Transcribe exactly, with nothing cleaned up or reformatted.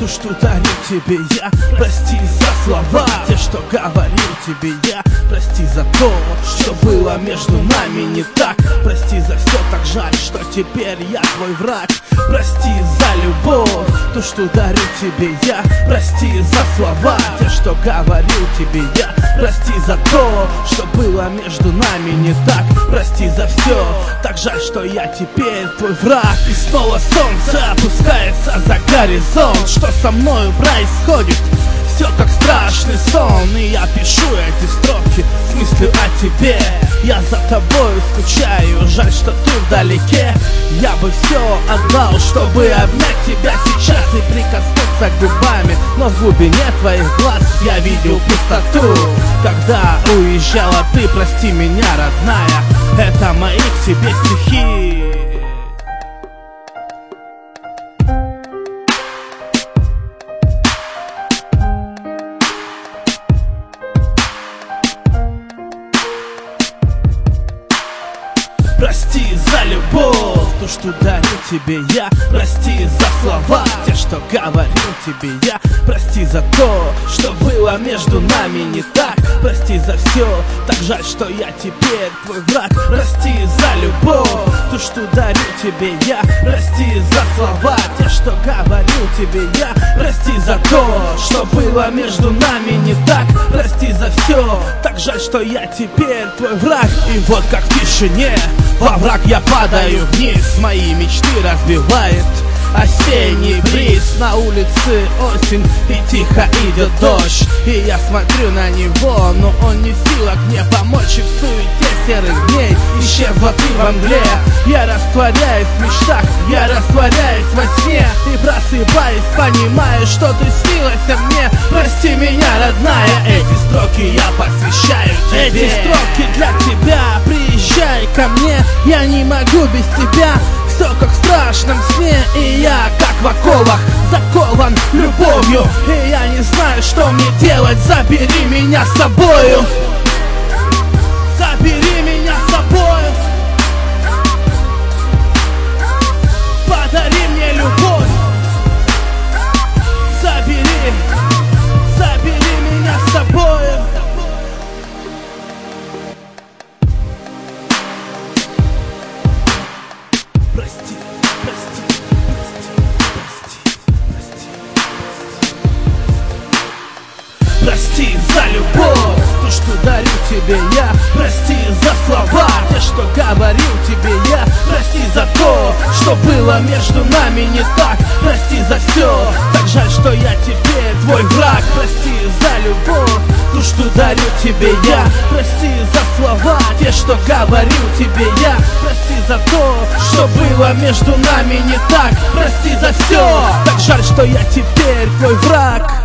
то, что дарю тебе я. Прости за слова, те, что говорил тебе я. Прости за то, что было между нами не так. Прости за все, так жаль, что теперь я твой враг. Прости за любовь, то, что дарю тебе я. Прости за слова, те, что говорил тебе я. Прости за то, что было между нами не так. Прости за все, так жаль, что я теперь твой враг. И снова солнце опускается за горизонт. Что со мною происходит? Все как страшный сон. И я пишу эти строки с мыслью о тебе. Я за тобою скучаю, жаль, что ты вдалеке. Я бы все отдал, чтобы обнять тебя сейчас и прикоснуться губами. Но в глубине твоих глаз я видел пустоту. Когда уезжала ты, прости меня, родная. Это мои к тебе стихи. Прости за любовь, то, что дарю тебе я. Прости за слова, те, что говорил тебе я. Прости за то, что было между нами не так. Прости за все, так жаль, что я теперь твой враг. Прости за любовь, то, что дарю тебе я. Прости за слова, те, что говорил тебе я. Прости за то, что было между нами не так. Прости за все, так жаль, что я теперь твой враг. И вот как в тишине во враг я падаю вниз, мои мечты разбивает осенний бриз. На улице осень и тихо идет дождь. И я смотрю на него, но он не в силах мне помочь. И в суете серых дней исчезла ты во мгле. Я растворяюсь в мечтах, я растворяюсь во сне. И просыпаюсь, понимаю, что ты снилась мне. Прости меня, родная, эти строки я посвящаю тебе. Эти строки для тебя, приезжай ко мне. Я не могу без тебя, все как в страшном сне. И я, как в оковах, закован любовью. И я не знаю, что мне делать. Забери меня с собою. Забери меня с собою. Подари мне любовь. Забери, забери меня с собою. Прости, прости, прости, прости, прости. Прости за любовь, то, что дарю тебе я. Прости за слова, те, что говорил тебе я. Прости за то, что было между нами не так. Прости за все, так жаль, что я теперь твой враг. Прости за любовь, то, что дарю тебе я. Прости за слова, те, что говорил тебе я. Прости за то, что было между нами не так. Прости за все, так жаль, что я теперь твой враг.